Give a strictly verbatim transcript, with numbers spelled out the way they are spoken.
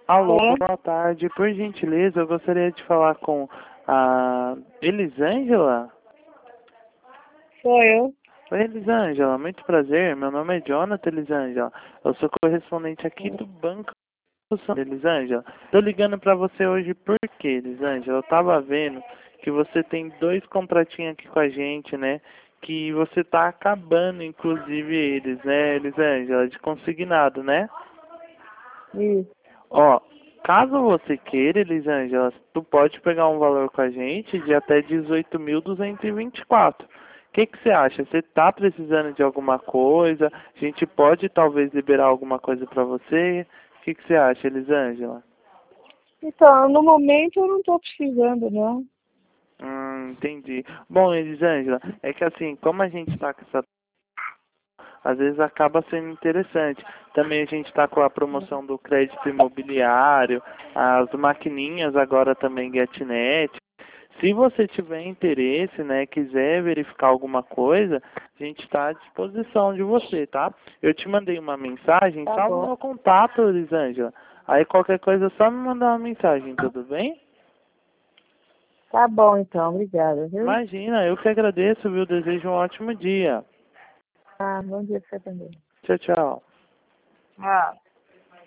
Alô, É, boa tarde. Por gentileza, eu gostaria de falar com a Elisângela. sou eu. Oi, Elisângela, muito prazer. Meu nome é Jonathan, Elisângela. Eu sou correspondente aqui do Banco São Elisângela. Tô ligando pra você hoje porque, Elisângela, eu tava vendo que você tem dois contratinhos aqui com a gente, né? Que você tá acabando, inclusive, eles, né, Elisângela, de consignado, né? Isso. Ó, caso você queira, Elisângela, tu pode pegar um valor com a gente de até dezoito mil duzentos e vinte e quatro. O que que você acha? Você tá precisando de alguma coisa? A gente pode talvez liberar alguma coisa para você? O que que você acha, Elisângela? Então, no momento eu não estou precisando, não. Hum, entendi. Bom, Elisângela, é que assim, como a gente tá com essa às vezes acaba sendo interessante. Também a gente está com a promoção do crédito imobiliário, as maquininhas agora também GetNet. Se você tiver interesse, né, quiser verificar alguma coisa, a gente está à disposição de você, tá? Eu te mandei uma mensagem, Tá salva o bom. meu contato, Elisângela. Aí qualquer coisa é só me mandar uma mensagem, tudo bem? Tá bom, então. Obrigada, viu? Imagina, eu que agradeço, viu? Desejo um ótimo dia. Ah, bom dia pra você também. Tchau, tchau. Ah.